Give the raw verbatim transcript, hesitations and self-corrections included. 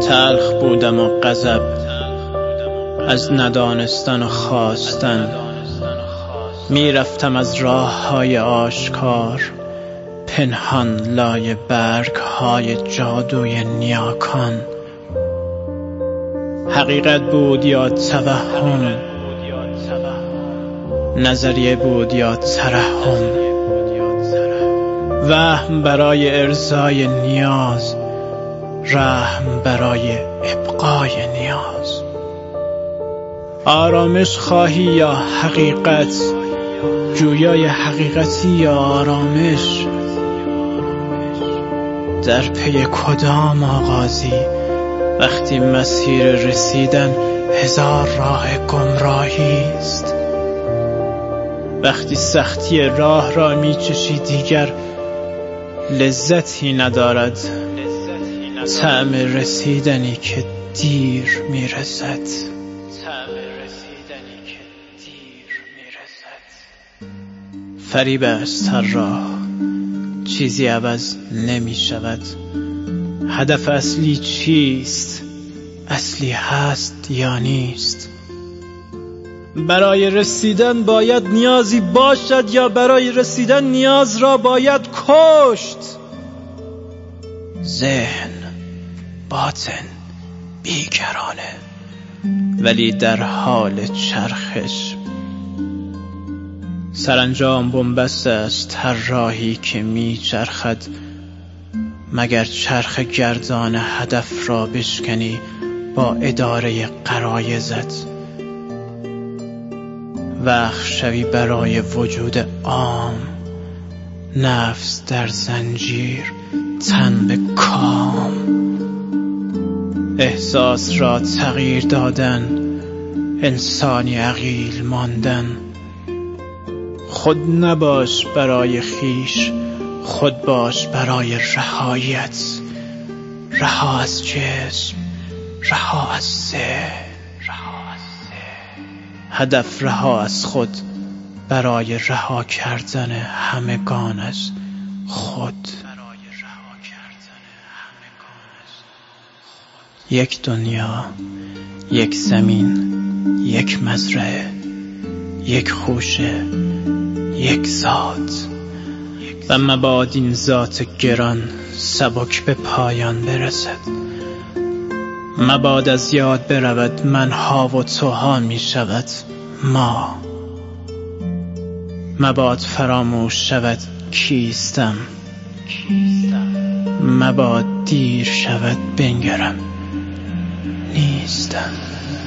تلخ بودم و غضب از ندانستن و خواستن، می رفتم از راه های آشکار، پنهان لای برگ های جادوی نیاکان. حقیقت بود یا توهم، نظریه بود یا ترحم، وهم برای ارضای نیاز، رحم برای ابقای نیاز. آرامش خواهی یا حقیقت، جویای حقیقتی یا آرامش؟ در پی کدام آغازی وقتی مسیر رسیدن هزار راه گمراهی است؟ وقتی سختی راه را میچشی دیگر لذتی ندارد، طعم رسیدنی که دیر میرسد. فریب است هر راه، چیزی عوض نمی شود. هدف اصلی چیست؟ اصلی هست یا نیست؟ برای رسیدن باید نیازی باشد یا برای رسیدن نیاز را باید کشت؟ ذهن، باطن، بیکرانه ولی در حال چرخش. سرانجام بنبست است طراحی که می چرخد، مگر چرخ گردان هدف را بشکنی با اداره غرایزت. وقف شوی برای وجود عام، نفس در زنجیر، تن به کام. احساس را تغییر دادن، انسانی عقیل ماندن. خود نباش برای خیش، خود باش برای رهاییت. رها از جسم، رها از ذهن، هدف رها از خود برای رها کردن همگان از خود. یک دنیا، یک زمین، یک مزرعه، یک خوشه، یک ذات. و مباد این ذات گران سبک به پایان برسد. مباد از یاد برود منها و توها می شود ما. مباد فراموش شود کیستم. مباد دیر شود بنگرم نیستم.